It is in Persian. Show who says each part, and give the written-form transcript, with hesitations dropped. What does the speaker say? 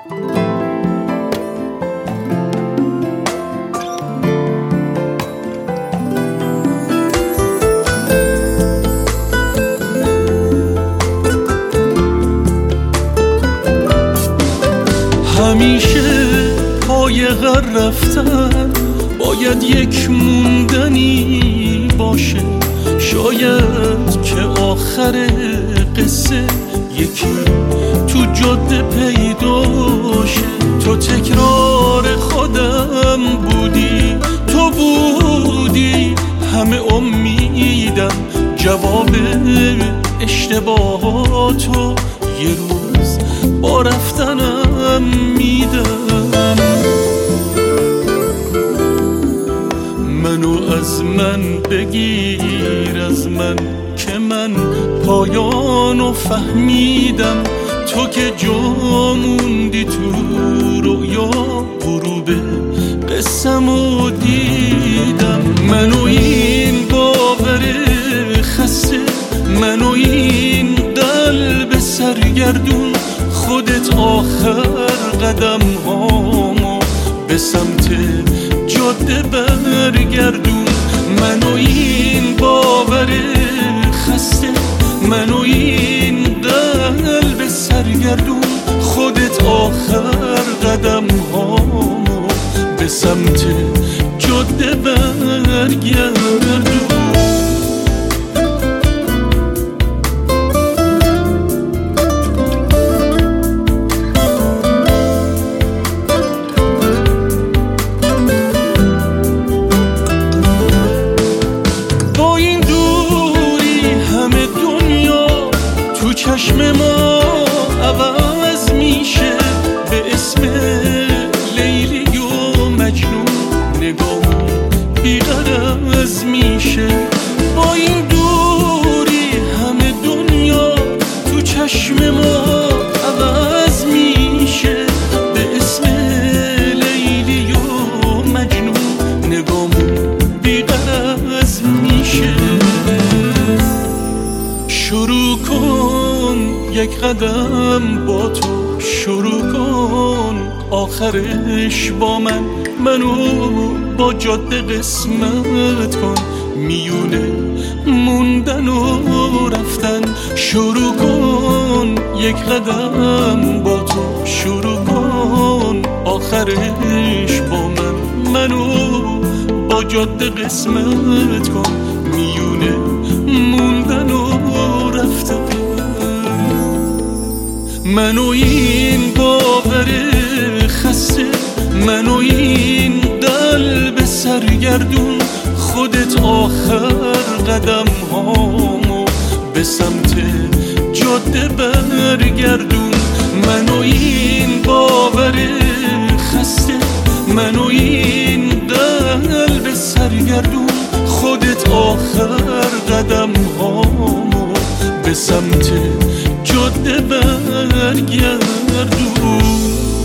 Speaker 1: همیشه پای غر رفتن باید یک موندنی باشه، شاید که آخر قصه یکی تو جاده پیدا شه. تو تکرار خودم بودی، تو بودی همه امیدم، جواب اشتباهاتو یه روز با رفتنم میدم. منو از من بگیر، از من که من پایانو فهمیدم. تو که جا موندی تو رویا، غروب قسمو دیدم. منو این باور خسته، منو این قلب سرگردون، خودت آخر قدم هامو به سمت جاده برگردون. منو این باور خسته، منو این قلب سرگردون، خودت آخر قدم هامو به سمت جاده برگردون. چشم ما عوض میشه به اسم لیلی و مجنون، نگامون بی‌غرض میشه. با این دوری همه دنیا تو چشم ما عوض میشه به اسم لیلی و مجنون، نگامون بی‌غرض میشه. شروع کن یک قدم با تو، شروع کن آخرش با من. منو با جاده قسمت کن، میونه موندن و رفتن. شروع کن یک قدم با تو، شروع کن آخرش با من. منو با جاده قسمت کن، میونه موندن و رفتن. منو این باور خسته، منو این قلب سرگردون، خودت آخر قدم هامو به سمت جاده برگردون. منو این باور خسته، منو این قلب سرگردون، خودت آخر قدم هامو به سمت جاده برگردون.